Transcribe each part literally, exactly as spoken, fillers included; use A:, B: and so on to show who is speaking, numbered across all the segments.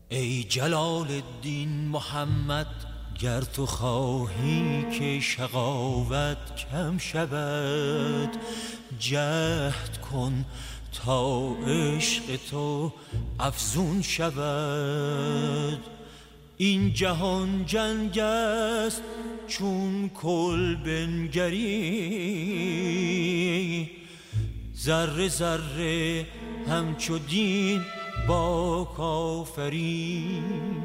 A: ای جلال الدین محمد، گر تو خواهی که شقاوت کم شود، جهد کن تا عشق تو افزون شود. این جهان جنگ است چون کل بنگری، ذره ذره همچو دین با کافری.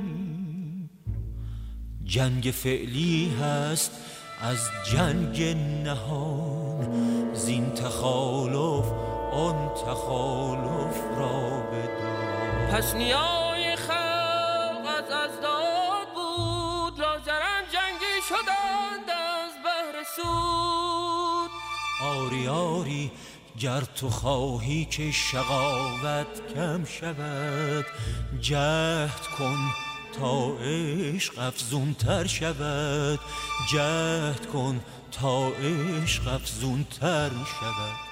A: جنگ فعلی هست از جنگ نهان، زین تخالف آن تخالف را بدان.
B: پس نیای خلق از ازداد بود، لاجرم جنگی شدند از بهر سود.
A: آری آری گر تو خواهی که شقاوت کم شود، جهد کن تا عشق افزون تر شود، جهد کن تا عشق افزون تر شود.